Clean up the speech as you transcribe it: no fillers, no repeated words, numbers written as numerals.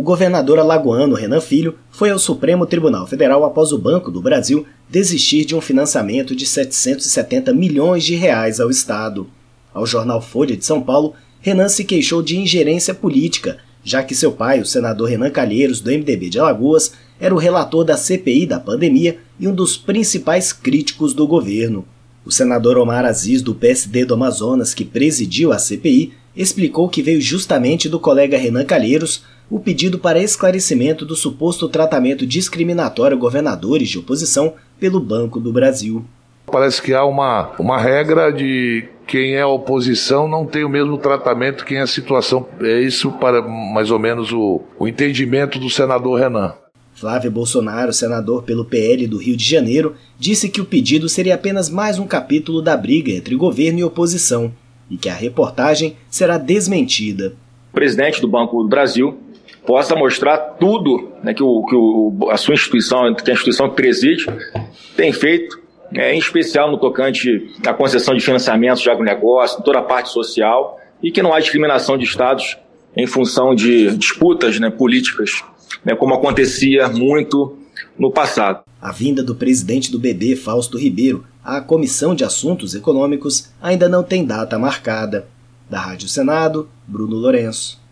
governador alagoano Renan Filho foi ao Supremo Tribunal Federal após o Banco do Brasil desistir de um financiamento de 770 milhões de reais ao Estado. Ao jornal Folha de São Paulo, Renan se queixou de ingerência política, já que seu pai, o senador Renan Calheiros, do MDB de Alagoas, era o relator da CPI da pandemia e um dos principais críticos do governo. O senador Omar Aziz, do PSD do Amazonas, que presidiu a CPI, explicou que veio justamente do colega Renan Calheiros o pedido para esclarecimento do suposto tratamento discriminatório a governadores de oposição pelo Banco do Brasil. Parece que há uma regra de quem é oposição não tem o mesmo tratamento que quem é a situação. É isso para mais ou menos o entendimento do senador Renan. Flávio Bolsonaro, senador pelo PL do Rio de Janeiro, disse que o pedido seria apenas mais um capítulo da briga entre governo e oposição e que a reportagem será desmentida. O presidente do Banco do Brasil possa mostrar tudo, né, que a sua instituição, que a instituição que preside, tem feito, em especial no tocante à concessão de financiamentos de agronegócio, toda a parte social, e que não há discriminação de estados em função de disputas, né, políticas, né, como acontecia muito no passado. A vinda do presidente do BB, Fausto Ribeiro, à Comissão de Assuntos Econômicos ainda não tem data marcada. Da Rádio Senado, Bruno Lourenço.